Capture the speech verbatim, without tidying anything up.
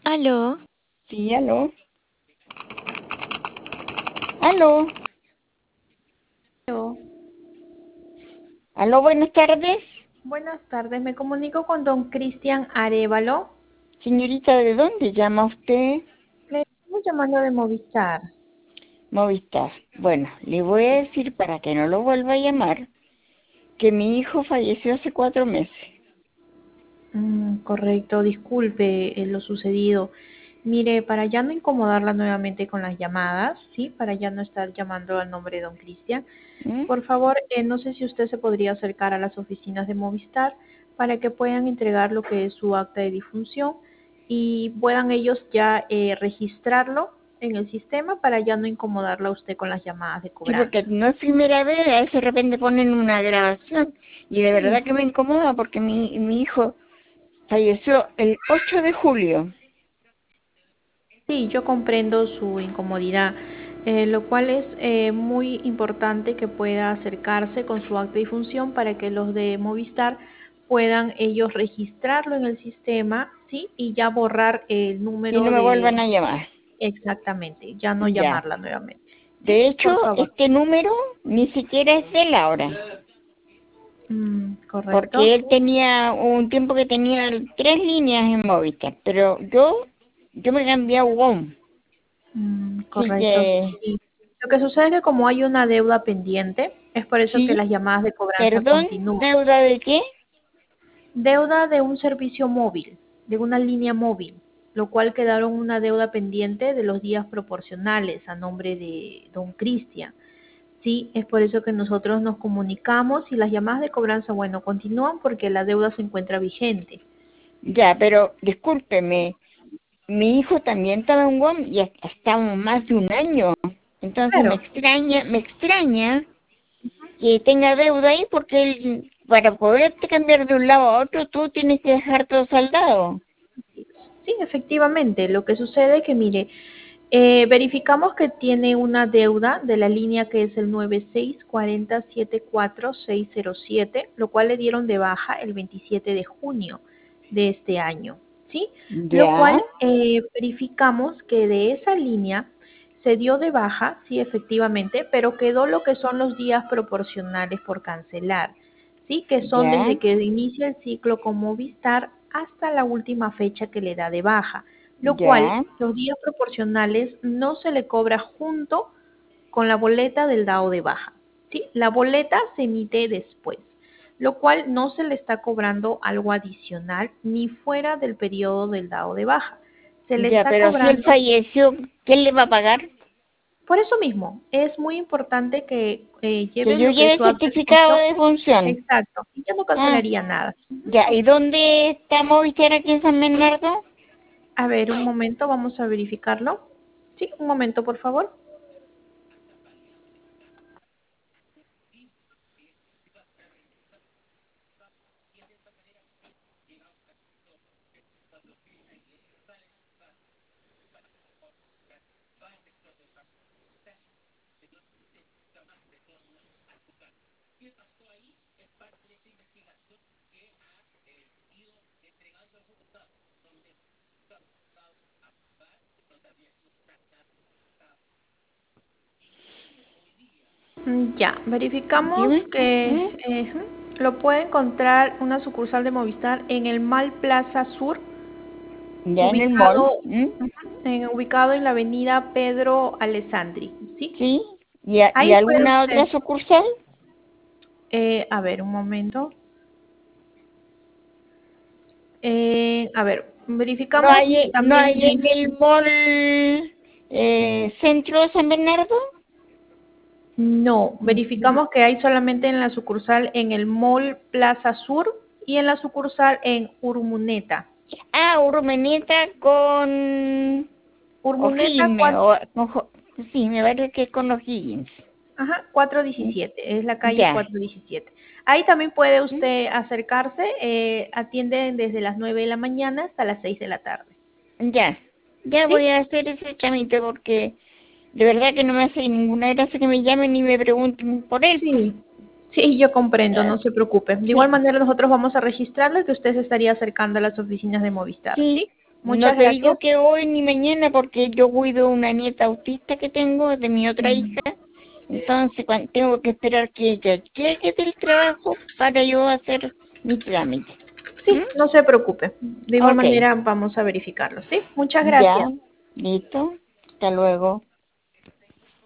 Aló, Sí, aló. Aló. aló. Aló, buenas tardes. Buenas tardes, me comunico con don Cristian Arevalo. Señorita, ¿de dónde llama usted? Le estamos llamando de Movistar. Movistar. Bueno, le voy a decir para que no lo vuelva a llamar que mi hijo falleció hace cuatro meses. Mm, correcto, disculpe eh, lo sucedido. Mire, para ya no incomodarla nuevamente con las llamadas, ¿sí? Para ya no estar llamando al nombre de don Cristian, ¿Mm? por favor, eh, no sé si usted se podría acercar a las oficinas de Movistar para que puedan entregar lo que es su acta de difunción y puedan ellos ya eh, registrarlo en el sistema para ya no incomodarla a usted con las llamadas de Sí, porque cobranza. no es primera vez, a veces de repente ponen una grabación y de Sí, verdad que me incomoda porque mi, mi hijo falleció el ocho de julio. sí, yo comprendo su incomodidad, eh, lo cual es eh, muy importante que pueda acercarse con su acta de difunción para que los de Movistar puedan ellos registrarlo en el sistema, ¿sí? Y ya borrar el Y no número me vuelvan de a llamar. exactamente, ya no Ya. llamarla nuevamente, ¿sí? De hecho, Por favor. este número ni siquiera es de Laura. Mm, Porque correcto. él tenía un tiempo que tenía tres líneas en Movistar, pero yo yo me cambié a WOM. Mm, Así correcto, que, sí. Lo que sucede es que como hay una deuda pendiente, es por eso que sí, las llamadas de cobranza perdón, continúan. ¿deuda de qué? Deuda de un servicio móvil, de una línea móvil, lo cual quedaron una deuda pendiente de los días proporcionales a nombre de don Cristian. Sí, es por eso que nosotros nos comunicamos y las llamadas de cobranza, bueno, continúan porque la deuda se encuentra vigente. Ya, pero discúlpeme, mi hijo también estaba en WOM y hasta estamos más de un año. Entonces me Claro, extraña, me extraña que tenga deuda ahí porque él, para poderte cambiar de un lado a otro, tú tienes que dejar todo saldado. sí, efectivamente. Lo que sucede es que, mire, eh, verificamos que tiene una deuda de la línea que es el nueve seis cuatro cero siete cuatro seis cero siete, lo cual le dieron de baja el veintisiete de junio de este año, ¿sí? Lo Ya, cual eh, verificamos que de esa línea se dio de baja, sí, efectivamente, pero quedó lo que son los días proporcionales por cancelar, sí, que son ya, desde que inicia el ciclo con Movistar hasta la última fecha que le da de baja, lo cual ya, los días proporcionales no se le cobra junto con la boleta del dado de baja, ¿sí? La boleta se emite después, lo cual no se le está cobrando algo adicional ni fuera del periodo del dado de baja. Se le ya, está pero si él cobrando. falleció, ¿quién le va a pagar? Por eso mismo, es muy importante que eh, Que lleven yo lo que es lleve su acta de certificado función. de función. Exacto, y ya no Ah, cancelaría nada. Ujú. ya, ¿y dónde está Movistar aquí en San Bernardo? A ver, un momento, vamos a verificarlo. Sí, un momento, por favor. Mm, Ya, verificamos Dime. que ¿Mm? eh, lo puede encontrar una sucursal de Movistar en el Mall Plaza Sur, Ya en el mall. ubicado, ¿Mm? ujú, en, ubicado en la avenida Pedro Alessandri, ¿sí? Sí. ¿Y, a- y Ahí puede alguna usted, otra sucursal? eh, a ver, un momento. Eh, a ver, ¿No verificamos hay, no también. hay en el mall eh, centro de San Bernardo? No, verificamos que hay solamente en la sucursal en el Mall Plaza Sur y en la sucursal en Urmuneta. Ah, Urmeneta con Urmuneta O'Higgins, me- cuatro, o, con Jo- sí, me parece que es con O'Higgins. ajá, cuatrocientos ¿Mm? diecisiete, es la calle Ya. cuatrocientos diecisiete. Ahí también puede ¿Mm? usted acercarse, eh, atienden desde las nueve de la mañana hasta las seis de la tarde. Ya. Ya ¿Sí? voy a hacer ese trámite porque de verdad que no me hace ninguna gracia que me llamen y me pregunten por él. Pues. Sí, sí, yo comprendo, Ah, no se preocupe. De igual sí, manera nosotros vamos a registrarle que usted se estaría acercando a las oficinas de Movistar, sí, ¿sí? No Muchas te digo gracias. que hoy ni mañana porque yo cuido una nieta autista que tengo de mi otra hija. Entonces cuando tengo que esperar que ella llegue del trabajo para yo hacer mi trámite. Sí, ¿Mm? no se preocupe. De igual Ok, manera vamos a verificarlo, ¿sí? Muchas ya, gracias. listo. Hasta luego.